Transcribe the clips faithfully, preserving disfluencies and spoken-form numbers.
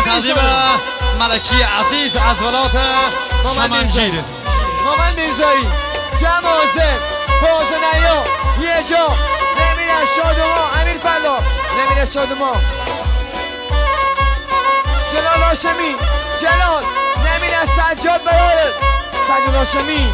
تنظیم ملکی عزیز از ولات چمنگیر. محمد میرزایی، جمع حاضر، پوزه نیا، یه جا، نمیر از شادما، امیر فلا، نمیر از شادما، جلال هاشمی، جلال، نمیر از سجاد برادر، سجاد هاشمی.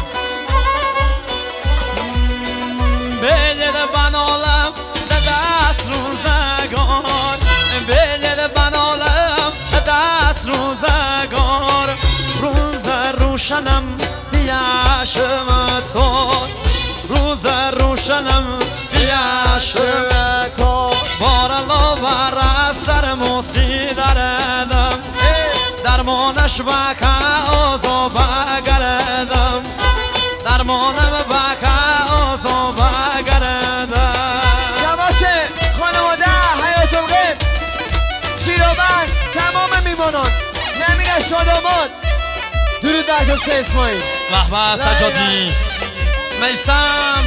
بگید بنالم دست روزگار، بگید بنالم دست روزگار، روز روشنم بیاشم تو، روز روشنم بیاشم تو، بارالله بر سر موسی دردم، درمانش بکه آزا بگردم، درمانم بکه آزا بگردم. جواشه خانواده حیات الغیب شیرابند تمام میمانان نمیر شاداماد درود در جسته اسماعیل. به به سجادی میسم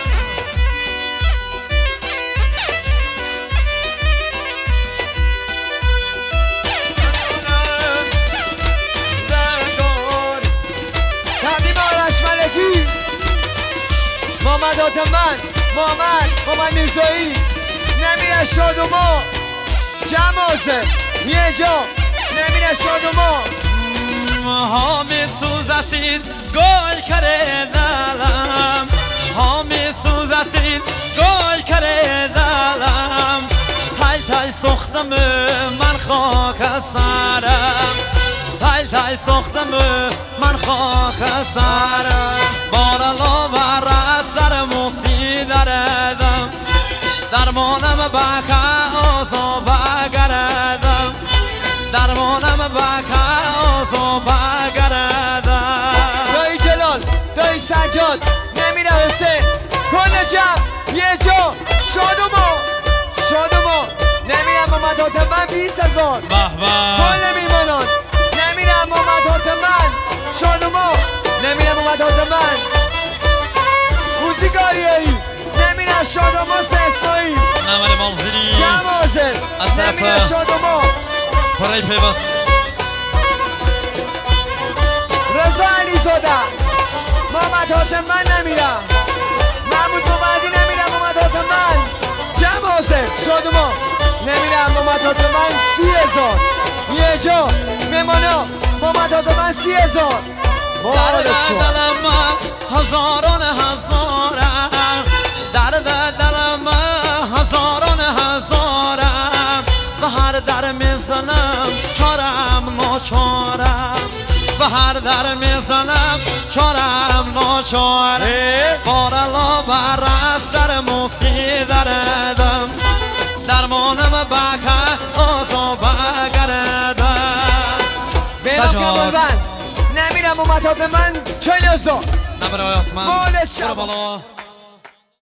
تقدیم آرش ملکی، محمد آتمن، محمد محمد میرزایی، نمیر شادما، جمع حاضر، یه جا، نمیر شادما. ها می سوزسید گل کرده دلم، ها می سوزسید گل کرده دلم، تای تای سختم من خاک سرم، تای تای سختم من خاک سرم، بارالله بر سر موسی دردم، درمانم بکه آزا بگردم، درمانم بکه آزا بگردم. دایی جلال، دایی سجاد، نمیر حسین، کل جمع یه جا، شادما شادما، نمیرم محمد آتمن بیست هزار، به به کل میمانان، نمیرم محمد آتمن، شادما، نمیرم محمد آتمن، موزیکاریایی، نمیرم شادما سه اسماعیل، نمر مالزیری جمع حاضر، نمیرم شادما، پرای پیوست رضا علی زاده، محمد آتمن نمیرم، محمود مبادی نمیرم محمد آتمن، جمع حاضر، شادما، نمیرم محمد آتمن سی هزار، یه جا، ممانا، محمد آتمن سی هزار. در دلم هزاران هزارم، در دلم هزاران هزارم، به هر در میزنم چارم ناچارم، به هر در میزنم چارم ناچارم، بارالله بر سر موسی دردم، درمانم بکه آزا بگردم. بیرام کمالبند نمیرم محمد آتمن چهل هزار، نمر آیات من مالت شب. برو بالا.